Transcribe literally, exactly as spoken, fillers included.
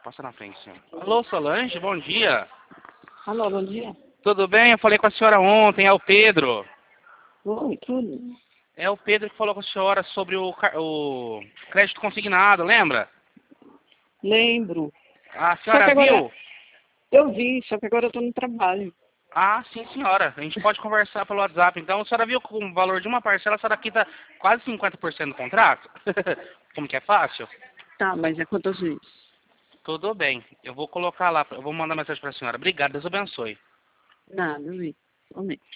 passa na frente, senhor. Alô, Solange, bom dia. Alô, bom dia. Tudo bem? Eu falei com a senhora ontem, é o Pedro. Oi, tudo. É o Pedro que falou com a senhora sobre o, car- o crédito consignado, lembra? Lembro. A Só que senhora agora viu? eu vi, só que agora eu tô no trabalho. Ah, sim, senhora. A gente pode conversar pelo WhatsApp. Então, a senhora viu com o valor de uma parcela, a senhora quita quase cinquenta por cento do contrato? Como que é fácil? Tá, mas é quantas vezes? Tudo bem. Eu vou colocar lá, eu vou mandar mensagem para a senhora. Obrigado, Deus abençoe. Nada, eu vi. Somente.